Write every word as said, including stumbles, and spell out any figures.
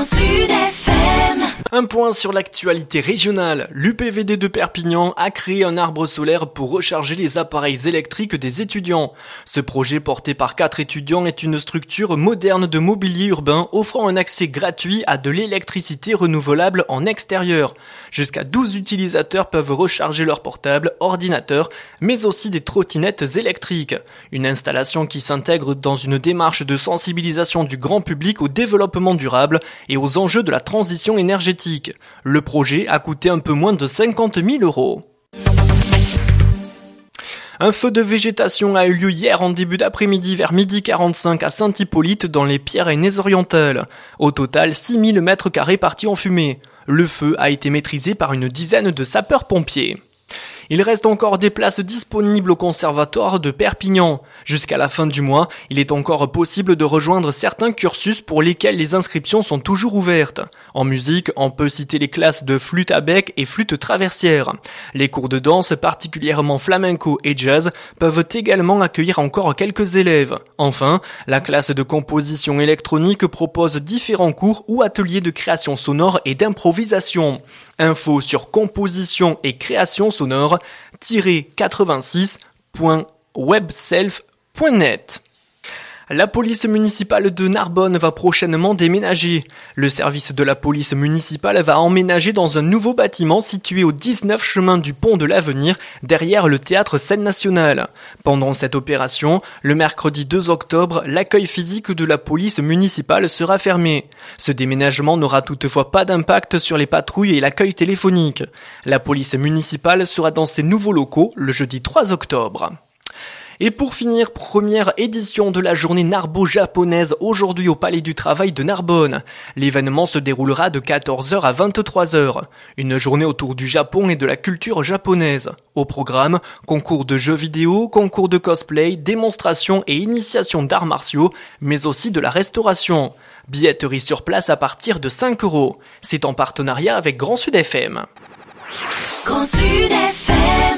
Sud F M. Un point sur l'actualité régionale. L'U P V D de Perpignan a créé un arbre solaire pour recharger les appareils électriques des étudiants. Ce projet porté par quatre étudiants est une structure moderne de mobilier urbain offrant un accès gratuit à de l'électricité renouvelable en extérieur. Jusqu'à douze utilisateurs peuvent recharger leurs portables, ordinateurs, mais aussi des trottinettes électriques. Une installation qui s'intègre dans une démarche de sensibilisation du grand public au développement durable et aux enjeux de la transition énergétique. Le projet a coûté un peu moins de cinquante mille euros. Un feu de végétation a eu lieu hier en début d'après-midi vers midi quarante-cinq à Saint-Hippolyte dans les Pyrénées-Orientales. Au total, six mille mètres carrés partis en fumée. Le feu a été maîtrisé par une dizaine de sapeurs-pompiers. Il reste encore des places disponibles au conservatoire de Perpignan. Jusqu'à la fin du mois, il est encore possible de rejoindre certains cursus pour lesquels les inscriptions sont toujours ouvertes. En musique, on peut citer les classes de flûte à bec et flûte traversière. Les cours de danse, particulièrement flamenco et jazz, peuvent également accueillir encore quelques élèves. Enfin, la classe de composition électronique propose différents cours ou ateliers de création sonore et d'improvisation. Info sur composition et création sonore quatre-vingt-six point webself point net. La police municipale de Narbonne va prochainement déménager. Le service de la police municipale va emménager dans un nouveau bâtiment situé au dix-neuf chemin du Pont de l'Avenir, derrière le théâtre Scène-Nationale. Pendant cette opération, le mercredi deux octobre, l'accueil physique de la police municipale sera fermé. Ce déménagement n'aura toutefois pas d'impact sur les patrouilles et l'accueil téléphonique. La police municipale sera dans ses nouveaux locaux le jeudi trois octobre. Et pour finir, première édition de la journée narbo-japonaise aujourd'hui au Palais du Travail de Narbonne. L'événement se déroulera de quatorze heures à vingt-trois heures. Une journée autour du Japon et de la culture japonaise. Au programme, concours de jeux vidéo, concours de cosplay, démonstrations et initiation d'arts martiaux, mais aussi de la restauration. Billetterie sur place à partir de cinq euros. C'est en partenariat avec Grand Sud F M. Grand Sud F M.